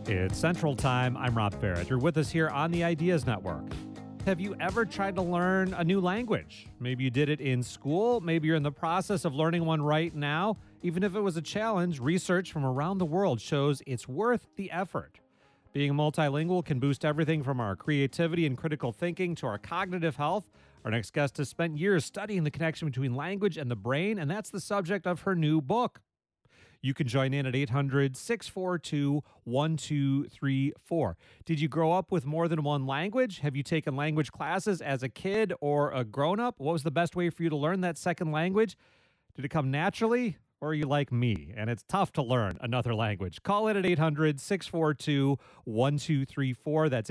It's Central Time. I'm Rob Barrett. You're with us here on the Ideas Network. Have you ever tried to learn a new language? Maybe you did it in school. Maybe you're in the process of learning one right now. Even if it was a challenge, research from around the world shows it's worth the effort. Being multilingual can boost everything from our creativity and critical thinking to our cognitive health. Our next guest has spent years studying the connection between language and the brain, and that's the subject of her new book. You can join in at 800-642-1234. Did you grow up with more than one language? Have you taken language classes as a kid or a grown-up? What was the best way for you to learn that second language? Did it come naturally? Or are you like me, and it's tough to learn another language? Call it at 800-642-1234. That's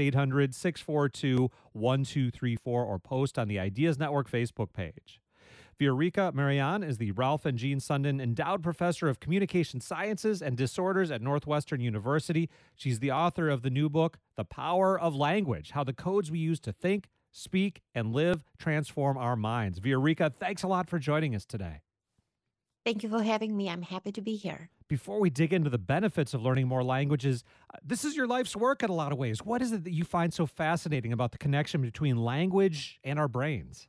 800-642-1234, or post on the Ideas Network Facebook page. Viorica Marian is the Ralph and Jean Sundin Endowed Professor of Communication Sciences and Disorders at Northwestern University. She's the author of the new book, The Power of Language: How the Codes We Use to Think, Speak, and Live Transform Our Minds. Viorica, thanks a lot for joining us today. Thank you for having me. I'm happy to be here. Before we dig into the benefits of learning more languages, this is your life's work in a lot of ways. What is it that you find so fascinating about the connection between language and our brains?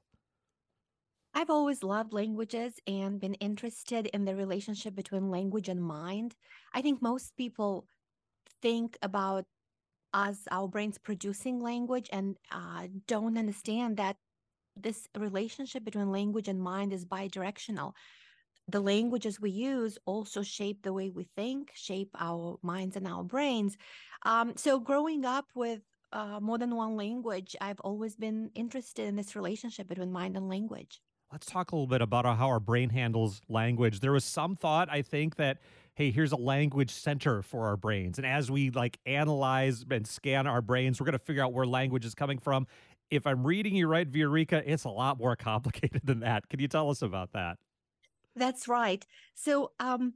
I've always loved languages and been interested in the relationship between language and mind. I think most people think about our brains producing language and don't understand that this relationship between language and mind is bidirectional. The languages we use also shape the way we think, shape our minds and our brains. So growing up with more than one language, I've always been interested in this relationship between mind and language. Let's talk a little bit about how our brain handles language. There was some thought, I think, that, hey, here's a language center for our brains. And as we analyze and scan our brains, we're going to figure out where language is coming from. If I'm reading you right, Viorica, it's a lot more complicated than that. Can you tell us about that? That's right. So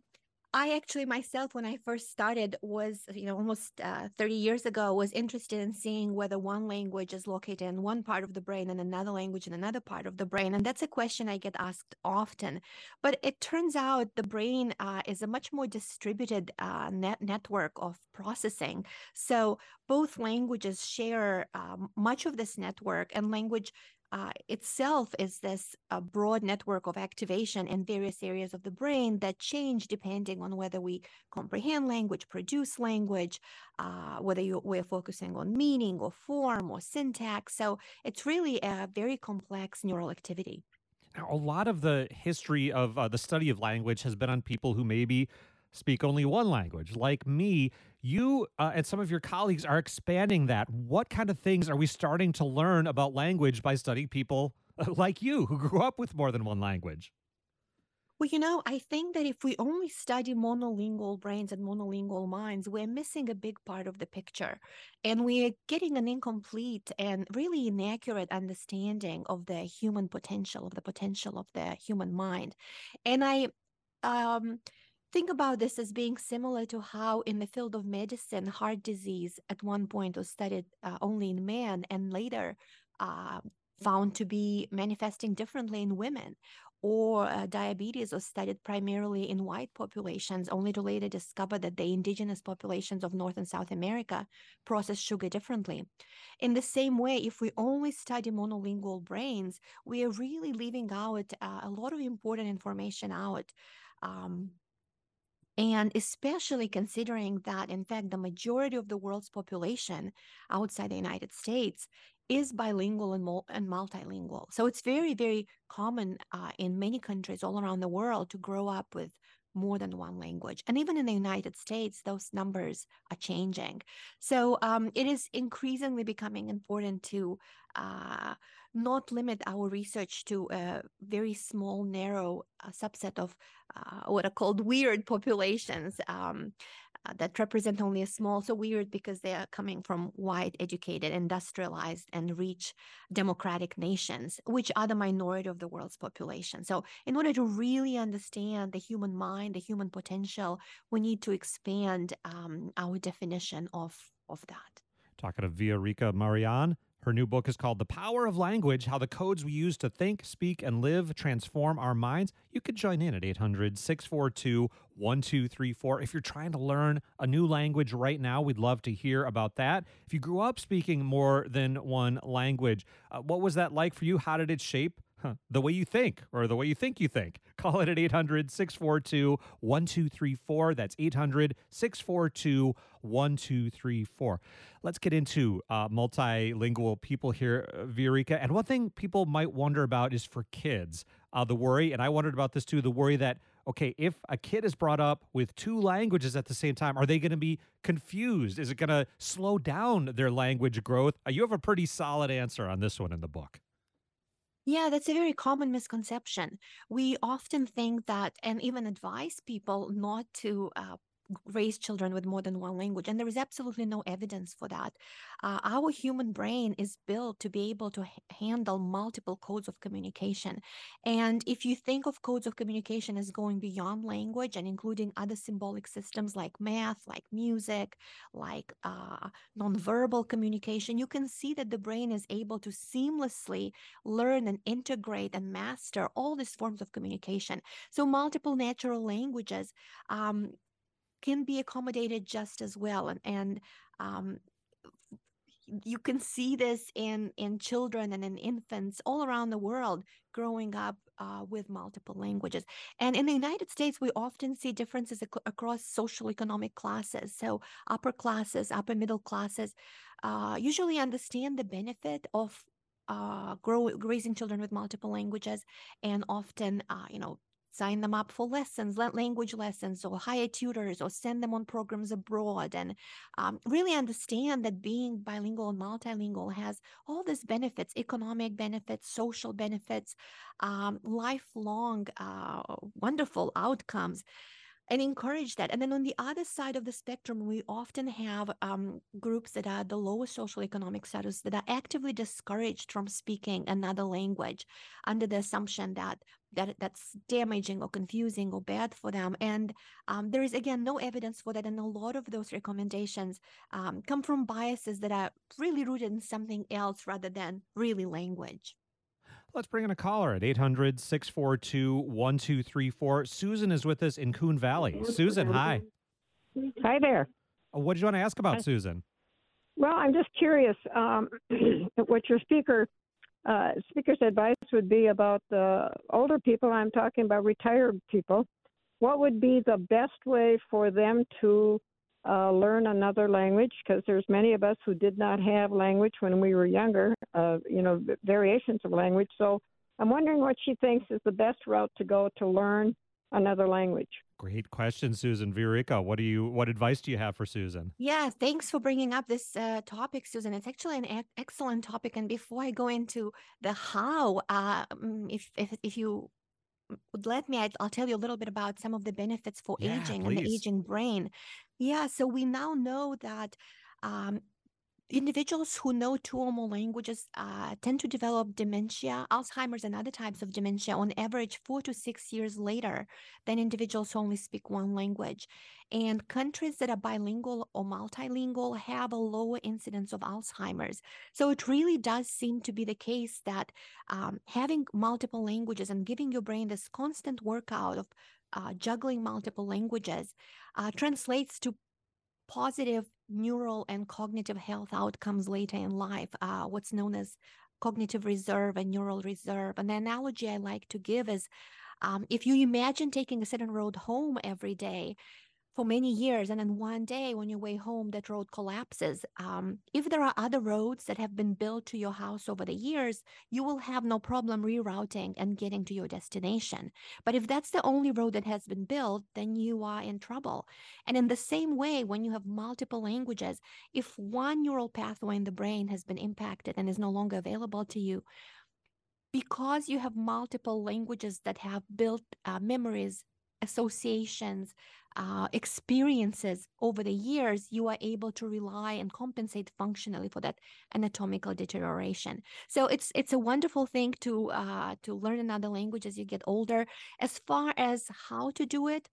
I actually myself, when I first started, was, almost 30 years ago, was interested in seeing whether one language is located in one part of the brain and another language in another part of the brain. And that's a question I get asked often. But it turns out the brain is a much more distributed network of processing. So both languages share much of this network, and language itself is this broad network of activation in various areas of the brain that change depending on whether we comprehend language, produce language, whether we're focusing on meaning or form or syntax. So it's really a very complex neural activity. Now, a lot of the history of the study of language has been on people who maybe speak only one language. Like me, you and some of your colleagues are expanding that. What kind of things are we starting to learn about language by studying people like you who grew up with more than one language? Well, I think that if we only study monolingual brains and monolingual minds, we're missing a big part of the picture. And we're getting an incomplete and really inaccurate understanding of the human potential, of the potential of the human mind. And I think about this as being similar to how in the field of medicine, heart disease at one point was studied only in men and later found to be manifesting differently in women, or diabetes was studied primarily in white populations, only to later discover that the indigenous populations of North and South America process sugar differently. In the same way, if we only study monolingual brains, we are really leaving out a lot of important information out. And especially considering that, in fact, the majority of the world's population outside the United States is bilingual and multilingual. So it's very, very common in many countries all around the world to grow up with more than one language. And even in the United States, those numbers are changing. So it is increasingly becoming important to not limit our research to a very small, narrow subset of what are called weird populations that represent only a small, so weird because they are coming from white, educated, industrialized, and rich democratic nations, which are the minority of the world's population. So in order to really understand the human mind, the human potential, we need to expand our definition of that. Talking to Viorica Marian. Her new book is called The Power of Language: How the Codes We Use to Think, Speak, and Live Transform Our Minds. You could join in at 800-642-1234. If you're trying to learn a new language right now, we'd love to hear about that. If you grew up speaking more than one language, what was that like for you? How did it shape the way you think, or the way you think you think? Call it at 800-642-1234. That's 800-642-1234. Let's get into multilingual people here, Viorica. And one thing people might wonder about is for kids, the worry, and I wondered about this too, the worry that, okay, if a kid is brought up with two languages at the same time, are they going to be confused? Is it going to slow down their language growth? You have a pretty solid answer on this one in the book. Yeah, that's a very common misconception. We often think that, and even advise people not to raise children with more than one language. And there is absolutely no evidence for that. Our human brain is built to be able to handle multiple codes of communication. And if you think of codes of communication as going beyond language and including other symbolic systems like math, like music, like nonverbal communication, you can see that the brain is able to seamlessly learn and integrate and master all these forms of communication. So multiple natural languages can be accommodated just as well. And you can see this in children and in infants all around the world growing up with multiple languages. And in the United States, we often see differences across social economic classes. So upper classes, upper middle classes usually understand the benefit of raising children with multiple languages, and often, sign them up for lessons, language lessons, or hire tutors, or send them on programs abroad, and really understand that being bilingual and multilingual has all these benefits: economic benefits, social benefits, lifelong wonderful outcomes, and encourage that. And then on the other side of the spectrum, we often have groups that are the lowest social economic status that are actively discouraged from speaking another language under the assumption that that's damaging or confusing or bad for them. And there is, again, no evidence for that. And a lot of those recommendations come from biases that are really rooted in something else rather than really language. Let's bring in a caller at 800-642-1234. Susan is with us in Coon Valley. Susan, hi. Hi there. What did you want to ask about, Susan? Well, I'm just curious what your speaker's advice would be about the older people. I'm talking about retired people. What would be the best way for them to learn another language? Because there's many of us who did not have language when we were younger, variations of language. So I'm wondering what she thinks is the best route to go to learn another language. Great question, Susan. Viorica, what advice do you have for Susan? Yeah, thanks for bringing up this topic, Susan. It's actually an excellent topic. And before I go into the how, if you would let me, I'll tell you a little bit about some of the benefits for aging and the aging brain. Yeah, so we now know that individuals who know two or more languages tend to develop dementia, Alzheimer's, and other types of dementia on average 4 to 6 years later than individuals who only speak one language. And countries that are bilingual or multilingual have a lower incidence of Alzheimer's. So it really does seem to be the case that having multiple languages and giving your brain this constant workout of juggling multiple languages translates to positive neural and cognitive health outcomes later in life, what's known as cognitive reserve and neural reserve. And the analogy I like to give is if you imagine taking a certain road home every day for many years, and then one day on your way home, that road collapses. If there are other roads that have been built to your house over the years, you will have no problem rerouting and getting to your destination. But if that's the only road that has been built, then you are in trouble. And in the same way, when you have multiple languages, if one neural pathway in the brain has been impacted and is no longer available to you, because you have multiple languages that have built memories, associations, experiences over the years, you are able to rely and compensate functionally for that anatomical deterioration. So it's a wonderful thing to learn another language as you get older. As far as how to do it,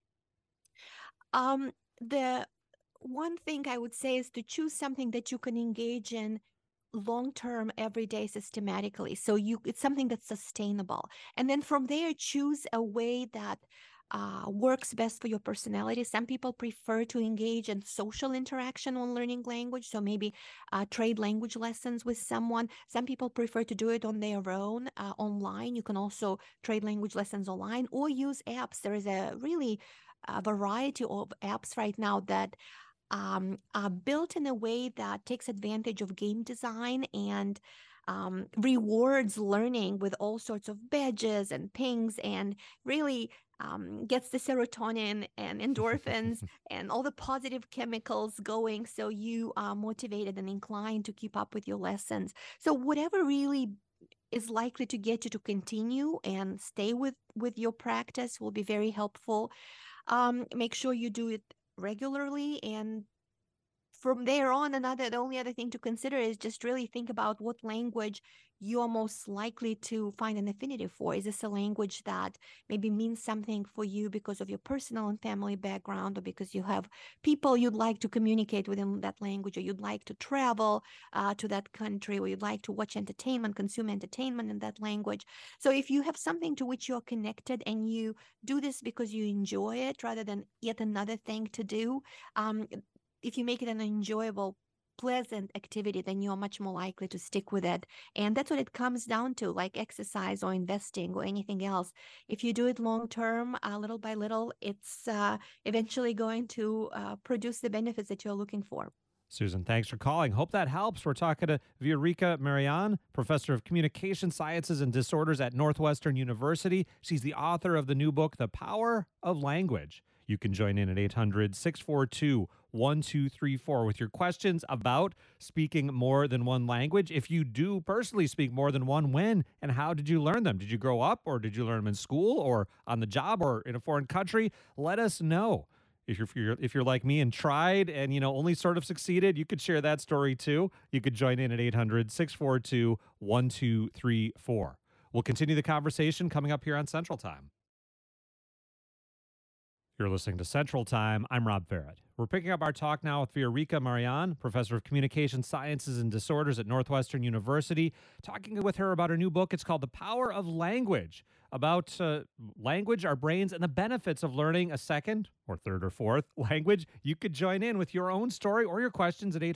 the one thing I would say is to choose something that you can engage in long-term, every day, systematically. So it's something that's sustainable. And then from there, choose a way that works best for your personality. Some people prefer to engage in social interaction when learning language. So maybe trade language lessons with someone. Some people prefer to do it on their own online. You can also trade language lessons online or use apps. There is a really variety of apps right now that are built in a way that takes advantage of game design and rewards learning with all sorts of badges and pings, and really gets the serotonin and endorphins and all the positive chemicals going, so you are motivated and inclined to keep up with your lessons. So whatever really is likely to get you to continue and stay with your practice will be very helpful. Make sure you do it regularly, and from there on, the only other thing to consider is just really think about what language you are most likely to find an affinity for. Is this a language that maybe means something for you because of your personal and family background, or because you have people you'd like to communicate with in that language, or you'd like to travel to that country, or you'd like to watch entertainment, consume entertainment in that language? So if you have something to which you're connected and you do this because you enjoy it rather than yet another thing to do, if you make it an enjoyable, pleasant activity, then you're much more likely to stick with it. And that's what it comes down to, like exercise or investing or anything else. If you do it long term, little by little, it's eventually going to produce the benefits that you're looking for. Susan, thanks for calling. Hope that helps. We're talking to Viorica Marian, professor of communication sciences and disorders at Northwestern University. She's the author of the new book, The Power of Language. You can join in at 800-642-1234 with your questions about speaking more than one language. If you do personally speak more than one, when and how did you learn them? Did you grow up, or did you learn them in school or on the job or in a foreign country? Let us know. If you're like me and tried and only sort of succeeded, you could share that story too. You could join in at 800-642-1234. We'll continue the conversation coming up here on Central Time. You're listening to Central Time. I'm Rob Farrett. We're picking up our talk now with Viorica Marian, professor of communication sciences and disorders at Northwestern University, talking with her about her new book. It's called The Power of Language, about language, our brains, and the benefits of learning a second or third or fourth language. You could join in with your own story or your questions at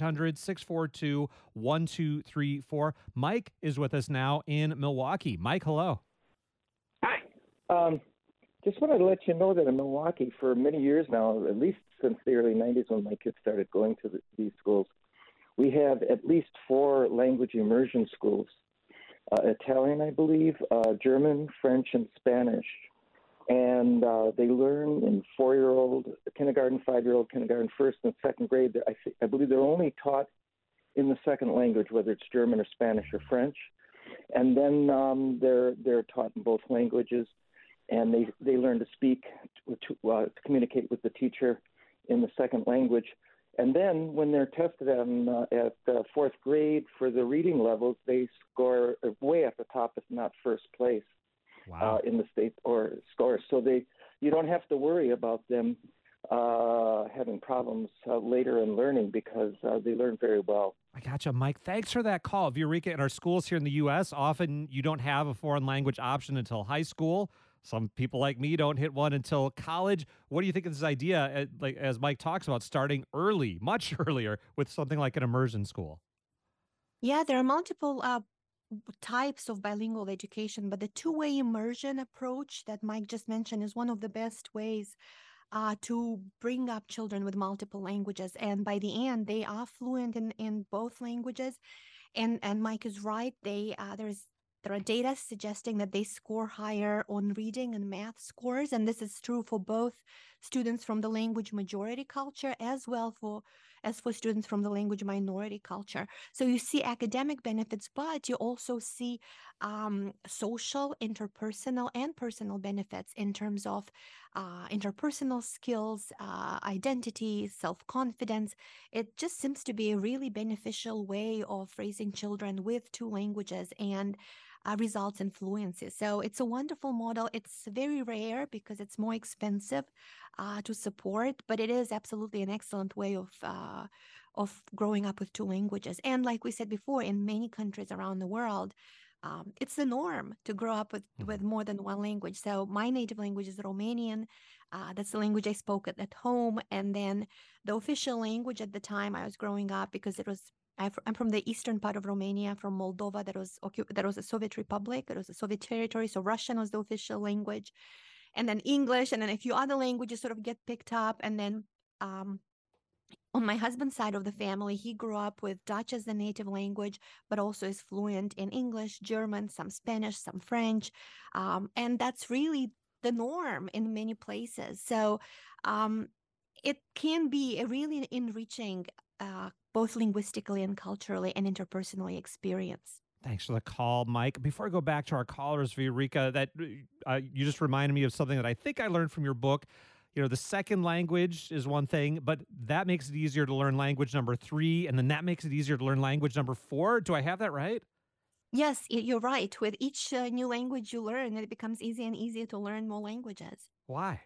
800-642-1234. Mike is with us now in Milwaukee. Mike, hello. Hi. Just wanted to let you know that in Milwaukee, for many years now, at least since the early 90s when my kids started going to these schools, we have at least 4 language immersion schools. Italian, I believe, German, French, and Spanish. And they learn in 4-year-old kindergarten, 5-year-old kindergarten, first and second grade. I believe they're only taught in the second language, whether it's German or Spanish or French. And then they're taught in both languages. And they learn to speak, to communicate with the teacher in the second language. And then when they're tested at 4th grade for the reading levels, they score way at the top, if not first place. Wow. In the state or scores. So you don't have to worry about them having problems later in learning, because they learn very well. I gotcha, Mike. Thanks for that call. Viorica, in our schools here in the U.S., often you don't have a foreign language option until high school. Some people like me don't hit one until college. What do you think of this idea, like as Mike talks about, starting early, much earlier, with something like an immersion school? Yeah, there are multiple types of bilingual education, but the two-way immersion approach that Mike just mentioned is one of the best ways to bring up children with multiple languages. And by the end, they are fluent in both languages. And Mike is right. There are data suggesting that they score higher on reading and math scores, and this is true for both students from the language majority culture as for students from the language minority culture. So you see academic benefits, but you also see social, interpersonal, and personal benefits in terms of interpersonal skills, identity, self-confidence. It just seems to be a really beneficial way of raising children with 2 languages. And results in fluency. So it's a wonderful model. It's very rare because it's more expensive to support, but it is absolutely an excellent way of growing up with two languages. And like we said before, in many countries around the world, it's the norm to grow up with more than one language. So my native language is Romanian. That's the language I spoke at home. And then the official language at the time I was growing up, because I'm from the eastern part of Romania, from Moldova, that was a Soviet republic, that was a Soviet territory. So Russian was the official language, and then English, and then a few other languages sort of get picked up. And then on my husband's side of the family, he grew up with Dutch as the native language, but also is fluent in English, German, some Spanish, some French, and that's really the norm in many places. So it can be a really enriching, both linguistically and culturally and interpersonally experience. Thanks for the call, Mike. Before I go back to our callers, Viorica, that you just reminded me of something that I think I learned from your book. You know, the second language is one thing, but that makes it easier to learn language number 3, and then that makes it easier to learn language number 4. Do I have that right? Yes, you're right. With each new language you learn, it becomes easier and easier to learn more languages. Why?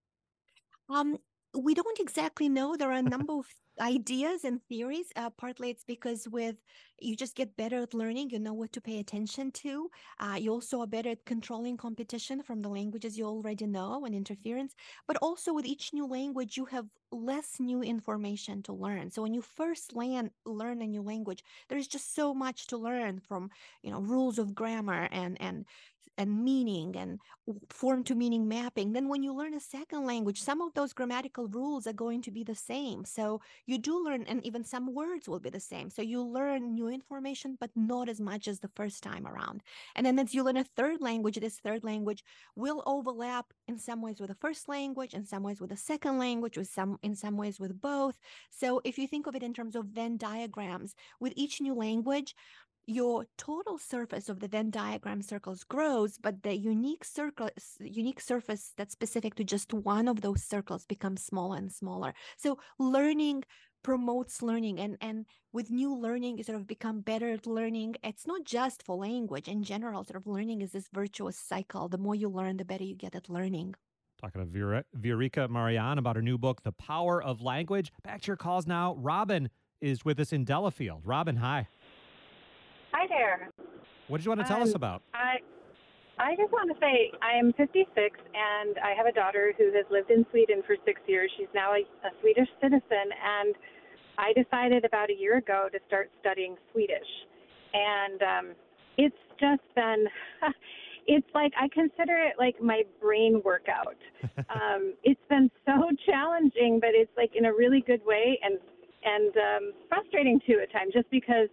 We don't exactly know. There are a number of ideas and theories. Partly it's because you just get better at learning. You know what to pay attention to. You also are better at controlling competition from the languages you already know and interference. But also with each new language, you have less new information to learn. So when you first learn a new language, there's just so much to learn, from rules of grammar and meaning and form to meaning mapping. Then when you learn a second language, some of those grammatical rules are going to be the same. So you do learn, and even some words will be the same. So you learn new information, but not as much as the first time around. And then as you learn a third language, this third language will overlap in some ways with the first language, in some ways with the second language, in some ways with both. So if you think of it in terms of Venn diagrams, with each new language, your total surface of the Venn diagram circles grows, but the unique surface that's specific to just one of those circles becomes smaller and smaller. So learning promotes learning, and with new learning, you sort of become better at learning. It's not just for language. In general, sort of learning is this virtuous cycle. The more you learn, the better you get at learning. Talking to Viorica Marian about her new book, The Power of Language. Back to your calls now. Robin is with us in Delafield. Robin, hi. Hi there. What did you want to tell us about? I just want to say I'm 56 and I have a daughter who has lived in Sweden for 6 years. She's now a Swedish citizen, and I decided about a year ago to start studying Swedish. And it's just been, it's like, I consider it like my brain workout. It's been so challenging, but it's like in a really good way, and frustrating too at times, just because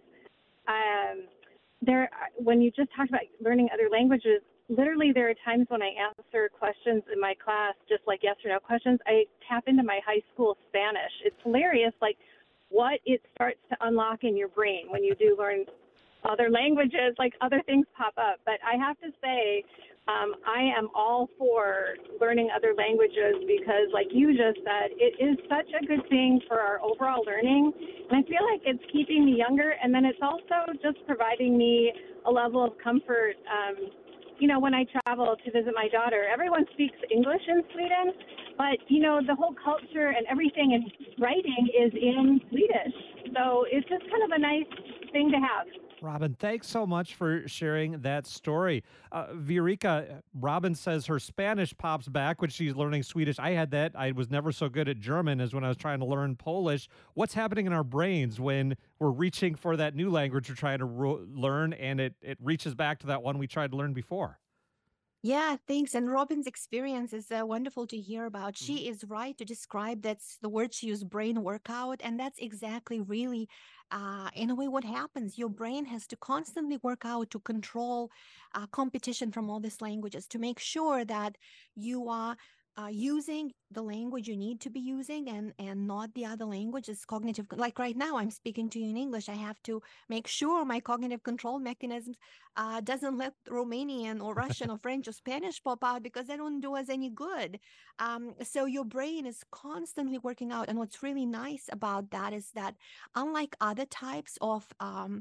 when you just talked about learning other languages, literally there are times when I answer questions in my class, just like yes or no questions, I tap into my high school Spanish. It's hilarious, like what it starts to unlock in your brain when you do learn other languages, like other things pop up. But I have to say, I am all for learning other languages because, like you just said, it is such a good thing for our overall learning. And I feel like it's keeping me younger, and then it's also just providing me a level of comfort. When I travel to visit my daughter, everyone speaks English in Sweden, but, the whole culture and everything in writing is in Swedish. So it's just kind of a nice thing to have. Robin, thanks so much for sharing that story. Viorica, Robin says her Spanish pops back when she's learning Swedish. I had that. I was never so good at German as when I was trying to learn Polish. What's happening in our brains when we're reaching for that new language we're trying to learn, and it reaches back to that one we tried to learn before? Yeah, thanks. And Robin's experience is wonderful to hear about. She is right to describe, that's the word she used, brain workout. And that's exactly really, in a way, what happens. Your brain has to constantly work out to control competition from all these languages, to make sure that you are using the language you need to be using, and not the other languages. Cognitive, like right now I'm speaking to you in English, I have to make sure my cognitive control mechanisms doesn't let Romanian or Russian or French or Spanish pop out, because they don't do us any good. So your brain is constantly working out. And what's really nice about that is that, unlike other types of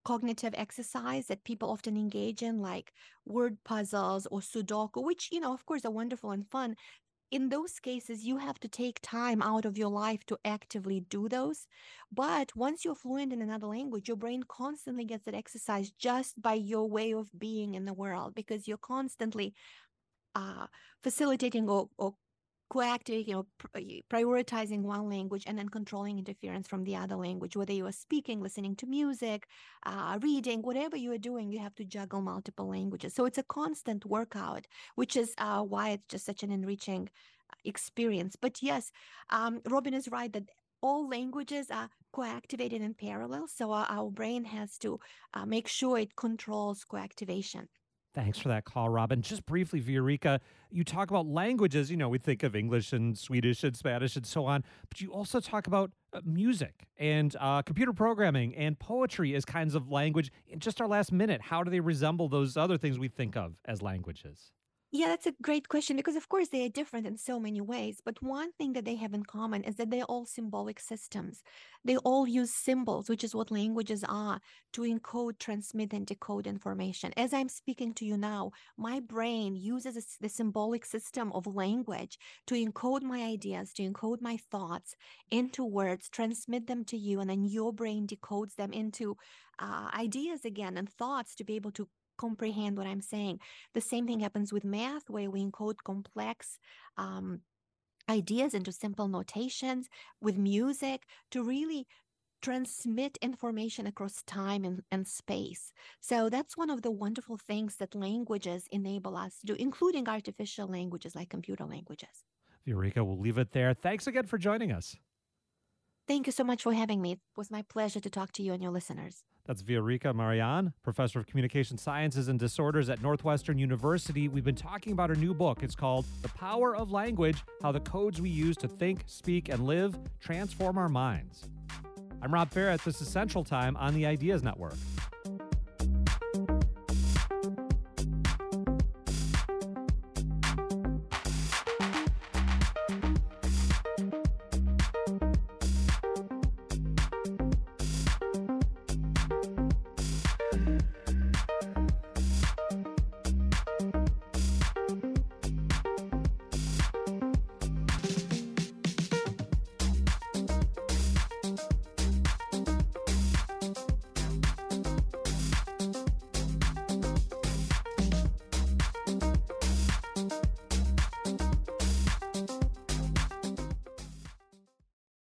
cognitive exercise that people often engage in, like word puzzles or Sudoku, which, of course, are wonderful and fun. In those cases, you have to take time out of your life to actively do those. But once you're fluent in another language, your brain constantly gets that exercise just by your way of being in the world, because you're constantly facilitating or co-activating or prioritizing one language and then controlling interference from the other language. Whether you are speaking, listening to music, reading, whatever you are doing, you have to juggle multiple languages. So it's a constant workout, which is why it's just such an enriching experience. But yes, Robin is right that all languages are co-activated in parallel. So our brain has to make sure it controls co-activation. Thanks for that call, Robin. Just briefly, Viorica, you talk about languages. We think of English and Swedish and Spanish and so on, but you also talk about music and computer programming and poetry as kinds of language. In just our last minute, how do they resemble those other things we think of as languages? Yeah, that's a great question, because of course they are different in so many ways. But one thing that they have in common is that they're all symbolic systems. They all use symbols, which is what languages are, to encode, transmit, and decode information. As I'm speaking to you now, my brain uses the symbolic system of language to encode my ideas, to encode my thoughts into words, transmit them to you, and then your brain decodes them into ideas again and thoughts to be able to comprehend what I'm saying. The same thing happens with math, where we encode complex ideas into simple notations, with music to really transmit information across time and space. So that's one of the wonderful things that languages enable us to do, including artificial languages like computer languages. Viorica, we'll leave it there. Thanks again for joining us. Thank you so much for having me. It was my pleasure to talk to you and your listeners. That's Viorica Marian, professor of communication sciences and disorders at Northwestern University. We've been talking about her new book. It's called The Power of Language: How the Codes We Use to Think, Speak, and Live Transform Our Minds. I'm Rob Barrett. This is Central Time on the Ideas Network.